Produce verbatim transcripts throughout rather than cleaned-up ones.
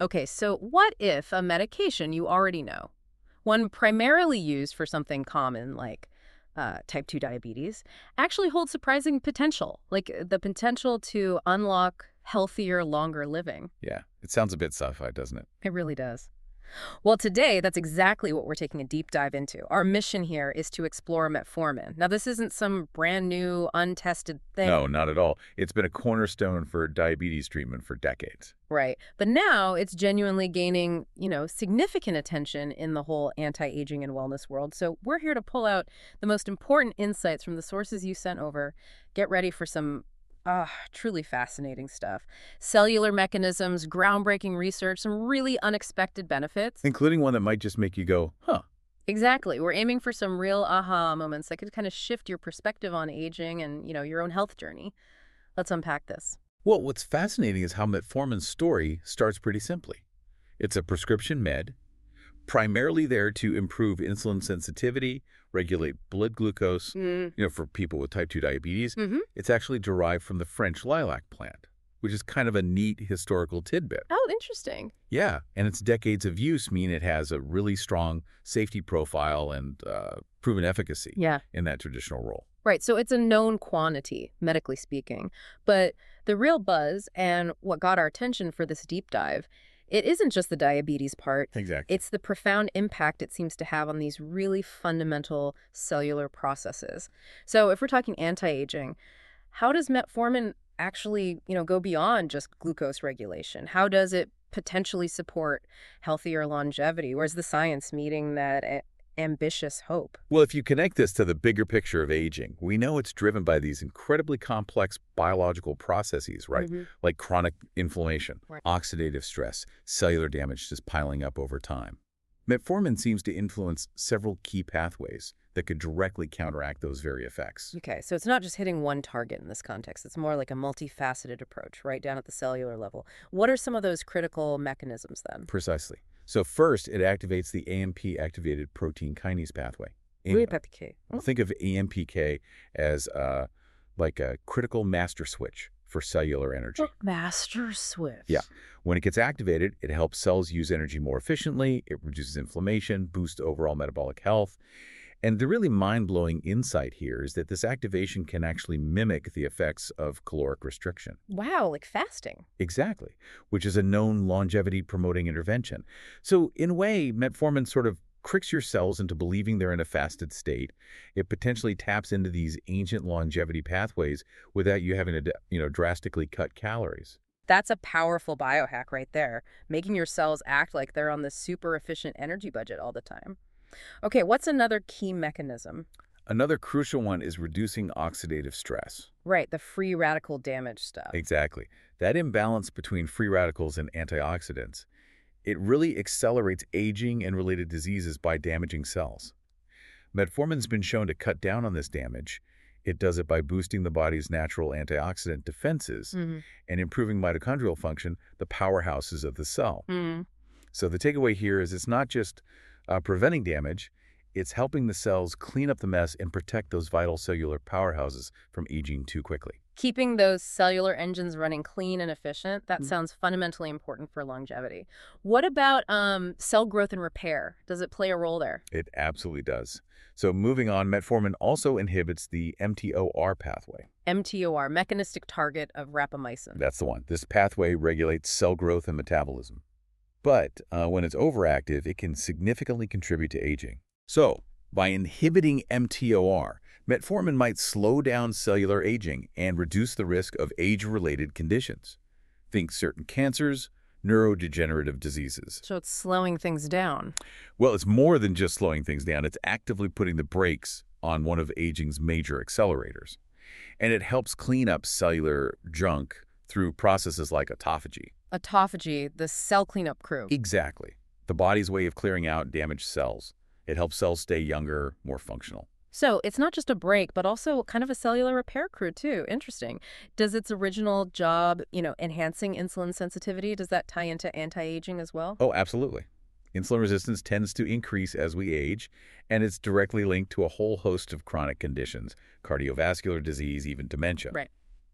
Okay, so what if a medication you already know, one primarily used for something common like uh, type two diabetes, actually holds surprising potential, like uh, the potential to unlock healthier, longer living? Yeah, it sounds a bit sci-fi, doesn't it? It really does. Well, today, that's exactly what we're taking a deep dive into. Our mission here is to explore metformin. Now, this isn't some brand new, untested No, thing, not at all. It's been a cornerstone for diabetes treatment for decades. right? But now it's genuinely gaining, you know, significant attention in the whole anti-aging and wellness world. So we're here to pull out the most important insights from the sources you sent over. Get ready for some ah, truly fascinating stuff. Cellular mechanisms, groundbreaking research, some really unexpected benefits. Including one that might just make you go, huh. Exactly. We're aiming for some real aha moments that could kind of shift your perspective on aging and, you know, your own health journey. Let's unpack this. Well, what's fascinating is how metformin's story starts pretty simply. It's a prescription med, primarily there to improve insulin sensitivity, regulate blood glucose, Mm. you know, for people with type two diabetes. Mm-hmm. It's actually derived from the French lilac plant, which is kind of a neat historical tidbit. Oh, interesting. Yeah, and its decades of use mean it has a really strong safety profile and uh, proven efficacy Yeah. in that traditional role. Right. So it's a known quantity, medically speaking. But the real buzz and what got our attention for this deep dive, it isn't just the diabetes part. Exactly. It's the profound impact it seems to have on these really fundamental cellular processes. So if we're talking anti-aging, how does metformin actually, you know, go beyond just glucose regulation? How does it potentially support healthier longevity? Where's the science meeting that a- ambitious hope? Well, if you connect this to the bigger picture of aging, we know it's driven by these incredibly complex biological processes, right? Mhm. Like chronic inflammation, Right. oxidative stress, cellular damage just piling up over time. Metformin seems to influence several key pathways that could directly counteract those very effects. Okay, so it's not just hitting one target in this context. It's more like a multifaceted approach, right down at the cellular level. What are some of those critical mechanisms then? Precisely. So first, it activates the A M P-activated protein kinase pathway. A- Oui, Papier. Think of A M P K as uh, like a critical master switch for cellular energy. Master Swift. Yeah. When it gets activated, it helps cells use energy more efficiently, it reduces inflammation, boosts overall metabolic health. And the really mind-blowing insight here is that this activation can actually mimic the effects of caloric restriction. Wow, like fasting. Exactly, which is a known longevity-promoting intervention. So in a way, metformin sort of tricks your cells into believing they're in a fasted state. It potentially taps into these ancient longevity pathways without you having to, you know, drastically cut calories. That's a powerful biohack right there, making your cells act like they're on this super efficient energy budget all the time. Okay, what's another key mechanism? Another crucial one is reducing oxidative stress. Right, the free radical damage stuff. Exactly. That imbalance between free radicals and antioxidants, it really accelerates aging and related diseases by damaging cells. Metformin's been shown to cut down on this damage. It does it by boosting the body's natural antioxidant defenses Mm-hmm. and improving mitochondrial function, the powerhouses of the cell. Mm. So the takeaway here is it's not just uh, preventing damage, it's helping the cells clean up the mess and protect those vital cellular powerhouses from aging too quickly. Keeping those cellular engines running clean and efficient, that Mhm. sounds fundamentally important for longevity. What about um, cell growth and repair? Does it play a role there? It absolutely does. So moving on, metformin also inhibits the M T O R pathway. M T O R, mechanistic target of rapamycin. That's the one. This pathway regulates cell growth and metabolism. But uh, when it's overactive, it can significantly contribute to aging. So by inhibiting M T O R, metformin might slow down cellular aging and reduce the risk of age-related conditions. Think certain cancers, neurodegenerative diseases. So it's slowing things down. Well, it's more than just slowing things down. It's actively putting the brakes on one of aging's major accelerators. And it helps clean up cellular junk through processes like autophagy. Autophagy, the cell cleanup crew. Exactly. The body's way of clearing out damaged cells. It helps cells stay younger, more functional. So it's not just a break, but also kind of a cellular repair crew too. Interesting. Does its original job, you know, enhancing insulin sensitivity, does that tie into anti-aging as well? Oh, absolutely. Insulin resistance tends to increase as we age, and it's directly linked to a whole host of chronic conditions, cardiovascular disease, even dementia. Right.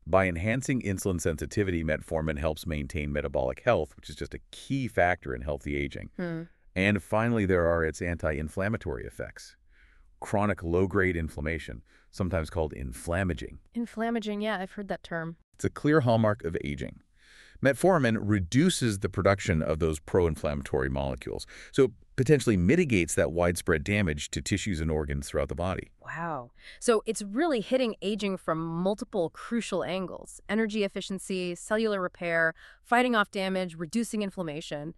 By enhancing insulin sensitivity, metformin helps maintain metabolic health, which is just a key factor in healthy aging. Hmm. And finally, there are its anti-inflammatory effects. Chronic low-grade inflammation, sometimes called inflammaging. Inflammaging, yeah, I've heard that term. It's a clear hallmark of aging. Metformin reduces the production of those pro-inflammatory molecules, so it potentially mitigates that widespread damage to tissues and organs throughout the body. Wow. So it's really hitting aging from multiple crucial angles: energy efficiency, cellular repair, fighting off damage, reducing inflammation.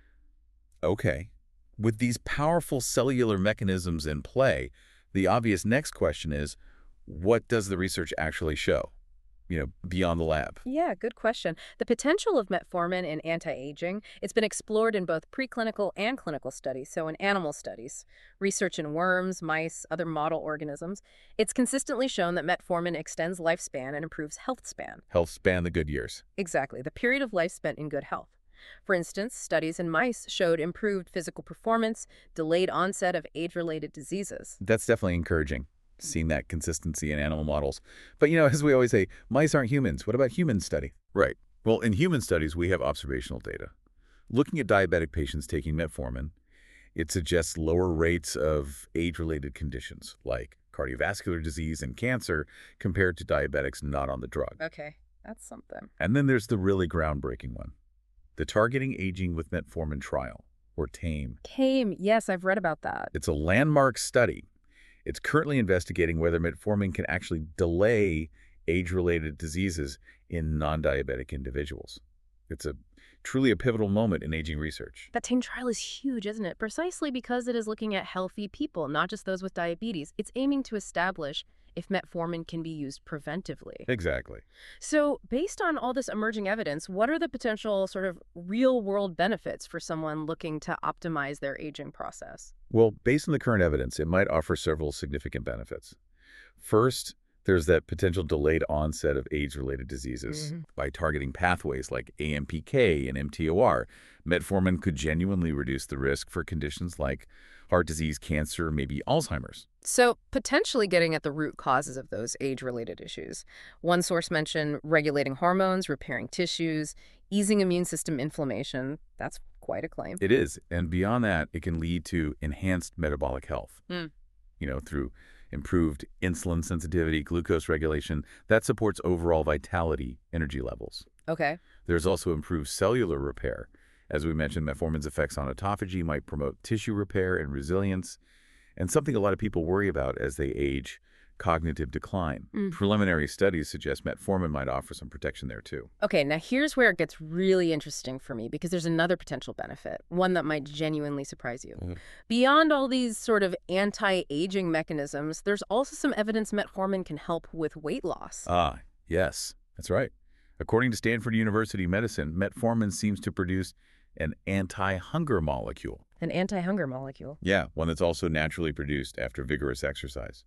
Okay. With these powerful cellular mechanisms in play, the obvious next question is, what does the research actually show? You know, beyond the lab. Yeah, good question. The potential of metformin in anti-aging, it's been explored in both preclinical and clinical studies, so in animal studies, research in worms, mice, other model organisms. It's consistently shown that metformin extends lifespan and improves health span. Health span the good years. Exactly, the period of life spent in good health. For instance, studies in mice showed improved physical performance, delayed onset of age-related diseases. That's definitely encouraging, seeing that consistency in animal models. But, you know, as we always say, mice aren't humans. What about human study? Right. Well, in human studies, we have observational data. Looking at diabetic patients taking metformin, it suggests lower rates of age-related conditions like cardiovascular disease and cancer compared to diabetics not on the drug. Okay, that's something. And then there's the really groundbreaking one, the Targeting Aging with Metformin Trial, or TAME. TAME, yes, I've read about that. It's a landmark study. It's currently investigating whether metformin can actually delay age-related diseases in non-diabetic individuals. It's a truly a pivotal moment in aging research. That TAME trial is huge, isn't it? Precisely because it is looking at healthy people, not just those with diabetes. It's aiming to establish if metformin can be used preventively. Exactly. So, based on all this emerging evidence, what are the potential sort of real-world benefits for someone looking to optimize their aging process? Well, based on the current evidence, it might offer several significant benefits. First, there's that potential delayed onset of age-related diseases. Mm-hmm. By targeting pathways like A M P K and M T O R, metformin could genuinely reduce the risk for conditions like heart disease, cancer, maybe Alzheimer's. So, potentially getting at the root causes of those age-related issues. One source mentioned regulating hormones, repairing tissues, easing immune system inflammation. That's quite a claim. It is. And beyond that, it can lead to enhanced metabolic health, Mm. you know, through improved insulin sensitivity, glucose regulation. That supports overall vitality, energy levels. Okay. There's also improved cellular repair. As we mentioned, metformin's effects on autophagy might promote tissue repair and resilience, and something a lot of people worry about as they age, cognitive decline. Mm. Preliminary studies suggest metformin might offer some protection there too. Okay, now here's where it gets really interesting for me, because there's another potential benefit, one that might genuinely surprise you. Mm. Beyond all these sort of anti-aging mechanisms, there's also some evidence metformin can help with weight loss. Ah, yes, that's right. According to Stanford University Medicine, metformin seems to produce an anti-hunger molecule. An anti-hunger molecule. Yeah, one that's also naturally produced after vigorous exercise.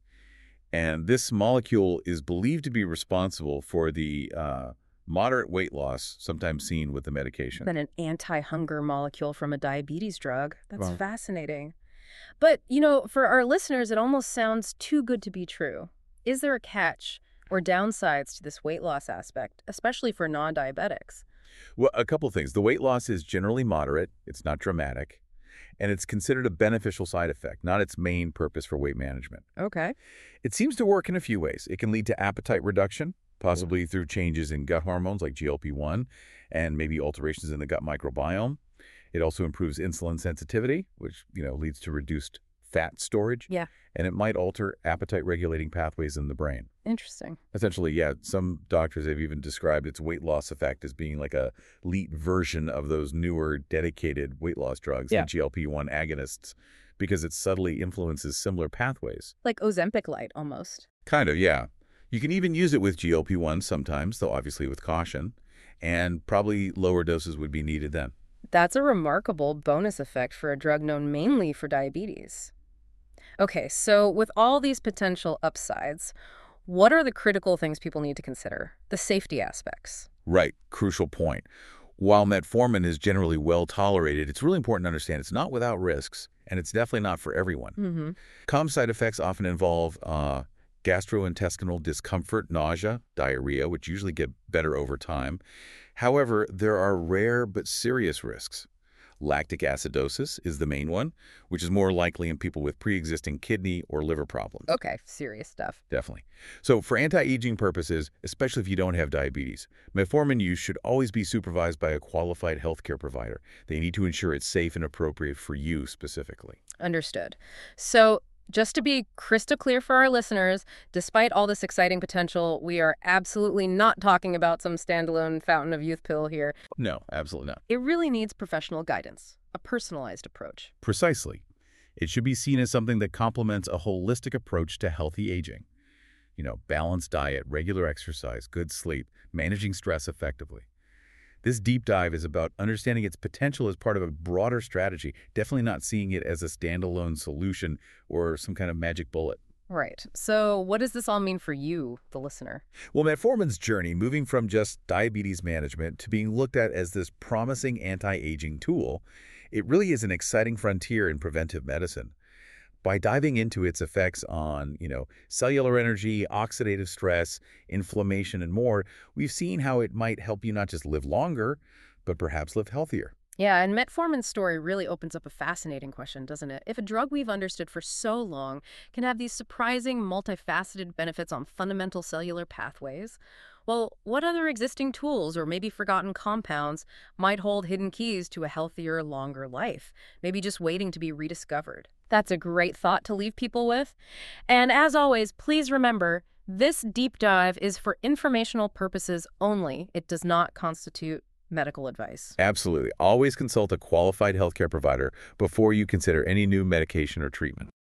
And this molecule is believed to be responsible for the uh, moderate weight loss sometimes seen with the medication. Than an anti-hunger molecule from a diabetes drug. That's Wow. fascinating. But, you know, for our listeners, it almost sounds too good to be true. Is there a catch or downsides to this weight loss aspect, especially for non-diabetics? Well, a couple things. The weight loss is generally moderate. It's not dramatic. And it's considered a beneficial side effect, not its main purpose for weight management. Okay. It seems to work in a few ways. It can lead to appetite reduction, possibly through changes in gut hormones like G L P one and maybe alterations in the gut microbiome. It also improves insulin sensitivity, which, you know, leads to reduced fat storage. Yeah. And it might alter appetite-regulating pathways in the brain. Interesting. Essentially, yeah, some doctors have even described its weight loss effect as being like a elite version of those newer dedicated weight loss drugs, Yeah. the G L P one agonists, because it subtly influences similar pathways. Like Ozempic light, almost. Kind of, yeah. You can even use it with G L P one sometimes, though obviously with caution, and probably lower doses would be needed then. That's a remarkable bonus effect for a drug known mainly for diabetes. Okay, so with all these potential upsides, what are the critical things people need to consider? The safety aspects. Right, crucial point. While metformin is generally well tolerated, it's really important to understand it's not without risks, and it's definitely not for everyone. Mm-hmm. Common side effects often involve uh, gastrointestinal discomfort, nausea, diarrhea, which usually get better over time. However, there are rare but serious risks. Lactic acidosis is the main one, which is more likely in people with pre-existing kidney or liver problems. Okay, serious stuff. Definitely. So for anti-aging purposes, especially if you don't have diabetes, metformin use should always be supervised by a qualified healthcare provider. They need to ensure it's safe and appropriate for you specifically. Understood. So just to be crystal clear for our listeners, despite all this exciting potential, we are absolutely not talking about some standalone fountain of youth pill here. No, absolutely not. It really needs professional guidance, a personalized approach. Precisely. It should be seen as something that complements a holistic approach to healthy aging. You know, balanced diet, regular exercise, good sleep, managing stress effectively. This deep dive is about understanding its potential as part of a broader strategy, definitely not seeing it as a standalone solution or some kind of magic bullet. Right. So what does this all mean for you, the listener? Well, metformin's journey, moving from just diabetes management to being looked at as this promising anti-aging tool, it really is an exciting frontier in preventive medicine. By diving into its effects on, you know, cellular energy, oxidative stress, inflammation, and more, we've seen how it might help you not just live longer, but perhaps live healthier. Yeah, and metformin's story really opens up a fascinating question, doesn't it? If a drug we've understood for so long can have these surprising, multifaceted benefits on fundamental cellular pathways, well, what other existing tools or maybe forgotten compounds might hold hidden keys to a healthier, longer life, maybe just waiting to be rediscovered? That's a great thought to leave people with. And as always, please remember, this deep dive is for informational purposes only. It does not constitute medical advice. Absolutely. Always consult a qualified healthcare provider before you consider any new medication or treatment.